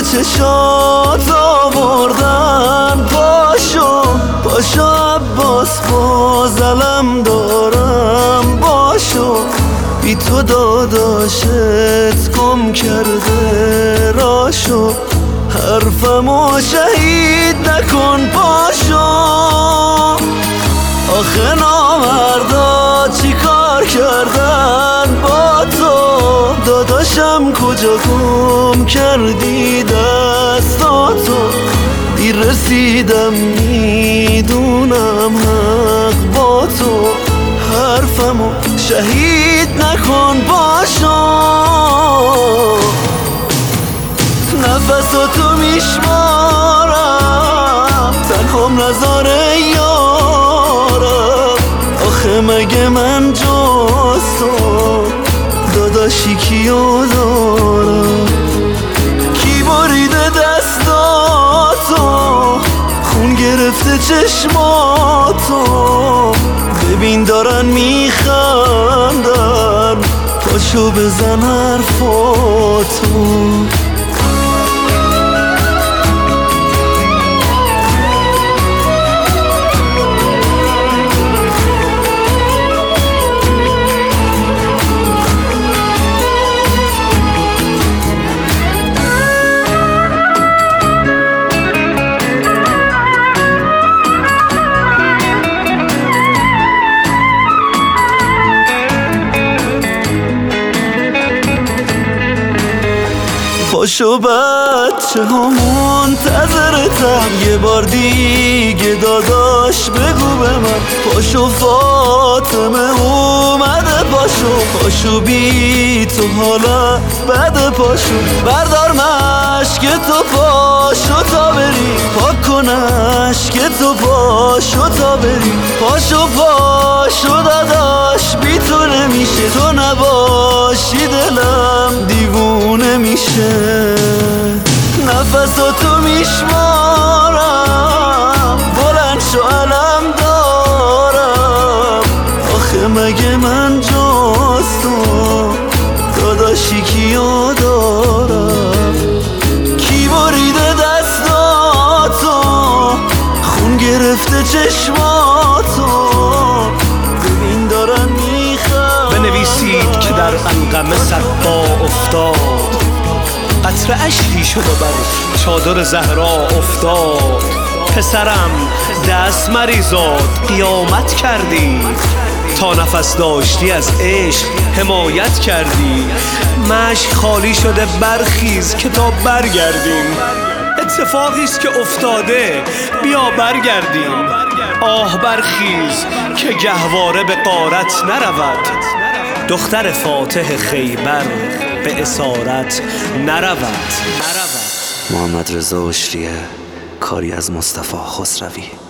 چشات آوردن. پاشو عباس باز علم دارم. باشو بی تو داداشت گم کرده راشو. حرفمو شهید نکن پاشو. آخه نامردا چی کار کردن با تو؟ داداشم کجا گم کردی دستاتو؟ دیر رسیدم میدونم حق با تو. حرفمو شهید نکن پاشو. نفساتو میشمارم تنهام نذاره یارم. آخه مگه من جز تو داداشی کیو دارم؟ کی بریده دستاتو؟ خون گرفته چشماتو. ببین دارن میخندن. پاشو بزن حرفاتو. پاشو بچه ها منتظرتم. یه بار دیگه داداش بگو به من. پاشو فاطمه اومده پاشو بی تو حالا بده پاشو. بردار مشک تو پاشو تا بری. پاک کن اشک تو پاشو تا بری. پاشو داداش بی تو نمیشه. تو نباشی دلم دیوونه میشه. نفساتو میشمارم بلند شو علم دارم. آخه مگه من جز تو داداشی کیو دارم؟ کی بریده دستاتو؟ خون گرفته چشماتو. ببین دارن میخوام. بنویسید که در انقم صدبا افتاد. قطره اشکی شد و بر چادر زهرا افتاد. پسرم دست مریزاد قیامت کردی. تا نفس داشتی از عشق حمایت کردی. مشک خالی شده برخیز که تا برگردیم. اتفاقیست که افتاده بیا برگردیم. آه برخیز که گهواره به غارت نرود. دختر فاتح خیبر به اسارت نرود. محمد رضا اشریه، کاری از مصطفی خسروی.